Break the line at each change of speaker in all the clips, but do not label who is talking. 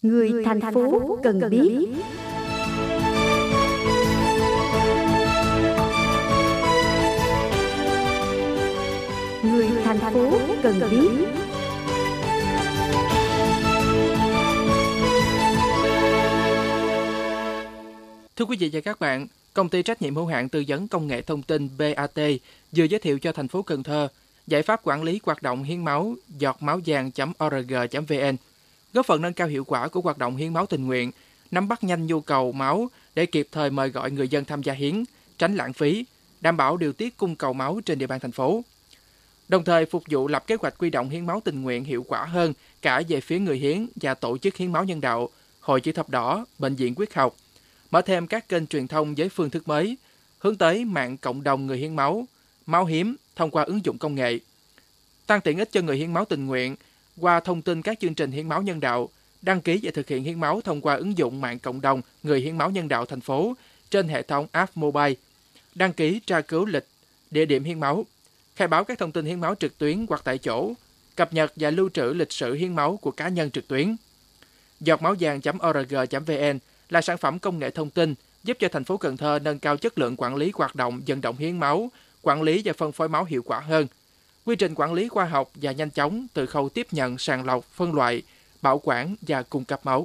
Người thành phố cần biết. Người thành phố cần biết.
Thưa quý vị và các bạn, Công ty trách nhiệm hữu hạn tư vấn công nghệ thông tin BAT vừa giới thiệu cho thành phố Cần Thơ giải pháp quản lý hoạt động hiến máu giọtmáuvàng.org.vn, góp phần nâng cao hiệu quả của hoạt động hiến máu tình nguyện, nắm bắt nhanh nhu cầu máu để kịp thời mời gọi người dân tham gia hiến, tránh lãng phí, đảm bảo điều tiết cung cầu máu trên địa bàn thành phố. Đồng thời phục vụ lập kế hoạch quy động hiến máu tình nguyện hiệu quả hơn cả về phía người hiến và tổ chức hiến máu nhân đạo, Hội Chữ thập đỏ, Bệnh viện Huyết học, mở thêm các kênh truyền thông với phương thức mới, hướng tới mạng cộng đồng người hiến máu, máu hiếm thông qua ứng dụng công nghệ, tăng tiện ích cho người hiến máu tình nguyện qua thông tin các chương trình hiến máu nhân đạo, đăng ký và thực hiện hiến máu thông qua ứng dụng mạng cộng đồng người hiến máu nhân đạo thành phố trên hệ thống app mobile, đăng ký tra cứu lịch, địa điểm hiến máu, khai báo các thông tin hiến máu trực tuyến hoặc tại chỗ, cập nhật và lưu trữ lịch sử hiến máu của cá nhân trực tuyến. Giọtmáuvàng.org.vn là sản phẩm công nghệ thông tin giúp cho thành phố Cần Thơ nâng cao chất lượng quản lý hoạt động vận động hiến máu, quản lý và phân phối máu hiệu quả hơn. Quy trình quản lý khoa học và nhanh chóng từ khâu tiếp nhận, sàng lọc, phân loại, bảo quản và cung cấp máu.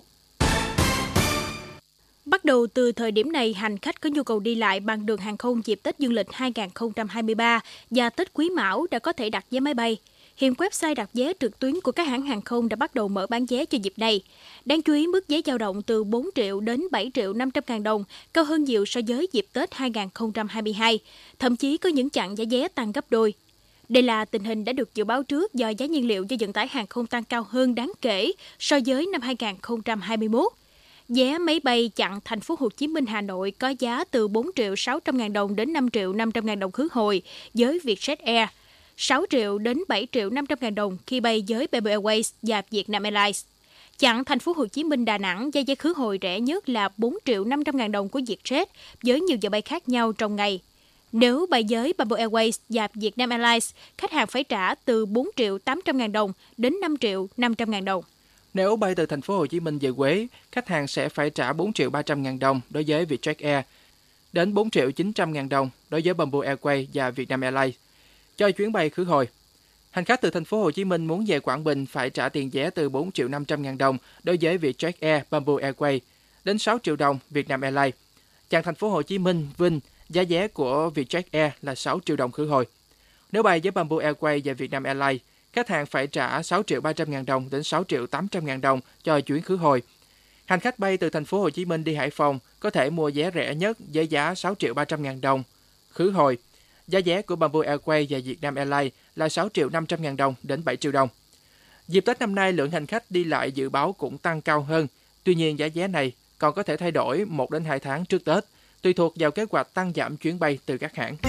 Bắt đầu từ thời điểm này, hành khách có nhu cầu đi lại bằng đường hàng không dịp Tết Dương lịch 2023 và Tết Quý Mão đã có thể đặt vé máy bay. Hiện website đặt vé trực tuyến của các hãng hàng không đã bắt đầu mở bán vé cho dịp này. Đáng chú ý, mức vé dao động từ 4 triệu đến 7 triệu 500 ngàn đồng, cao hơn nhiều so với dịp Tết 2022. Thậm chí có những chặng giá vé tăng gấp đôi. Đây là tình hình đã được dự báo trước do giá nhiên liệu cho vận tải hàng không tăng cao hơn đáng kể so với năm 2021. Vé máy bay chặng thành phố Hồ Chí Minh - Hà Nội có giá từ 4 triệu 600 ngàn đồng đến 5 triệu 500 ngàn đồng khứ hồi với Vietjet Air, 6 triệu đến 7 triệu 500 ngàn đồng khi bay với Bamboo Airways và Vietnam Airlines. Chặng thành phố Hồ Chí Minh - Đà Nẵng giá vé khứ hồi rẻ nhất là 4 triệu 500 ngàn đồng của Vietjet với nhiều giờ bay khác nhau trong ngày. Nếu bay với Bamboo Airways và Vietnam Airlines, khách hàng phải trả từ 4 triệu 800 ngàn đồng đến 5 triệu 500 ngàn đồng.
Nếu bay từ thành phố Hồ Chí Minh về Huế, khách hàng sẽ phải trả 4 triệu 300 ngàn đồng đối với Vietjet Air, đến 4 triệu 900 ngàn đồng đối với Bamboo Airways và Vietnam Airlines cho chuyến bay khứ hồi. Hành khách từ thành phố Hồ Chí Minh muốn về Quảng Bình phải trả tiền vé từ 4 triệu 500 ngàn đồng đối với Vietjet Air, Bamboo Airways, đến 6 triệu đồng Vietnam Airlines. Chặng thành phố Hồ Chí Minh - Vinh, giá vé của Vietjet Air là 6 triệu đồng khứ hồi. Nếu bay với Bamboo Airways và Vietnam Airlines, khách hàng phải trả 6 triệu 300 ngàn đồng đến 6 triệu 800 ngàn đồng cho chuyến khứ hồi. Hành khách bay từ thành phố Hồ Chí Minh đi Hải Phòng có thể mua vé rẻ nhất với giá 6 triệu 300 ngàn đồng khứ hồi. Giá vé của Bamboo Airways và Vietnam Airlines là 6 triệu 500 ngàn đồng đến 7 triệu đồng. Dịp Tết năm nay, lượng hành khách đi lại dự báo cũng tăng cao hơn. Tuy nhiên, giá vé này còn có thể thay đổi 1 đến 2 tháng trước Tết, tùy thuộc vào kế hoạch tăng giảm chuyến bay từ các hãng.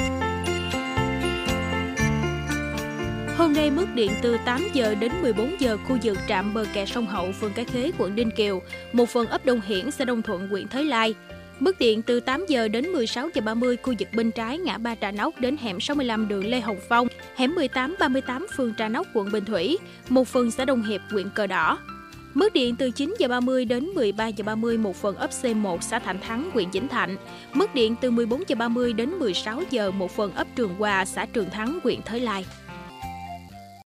Hôm nay, mức điện từ 8 giờ đến 14 giờ khu vực trạm bờ kè sông Hậu, phường Cái Khế, quận Ninh Kiều, một phần ấp Đông Hiển, xã Đông Thuận, huyện Thới Lai. Mức điện từ 8 giờ đến 16 giờ 30 khu vực bên trái ngã ba Trà Nóc đến hẻm 65 đường Lê Hồng Phong, hẻm 18-38 phường Trà Nóc, quận Bình Thủy, một phần xã Đông Hiệp, huyện Cờ Đỏ. Mức điện từ 9 giờ 30 đến 13 giờ 30 một phần ấp C1 xã Thạnh Thắng, huyện Vĩnh Thạnh. Mức điện từ 14 giờ 30 đến 16 giờ một phần ấp Trường Hòa, xã Trường Thắng, huyện Thới Lai.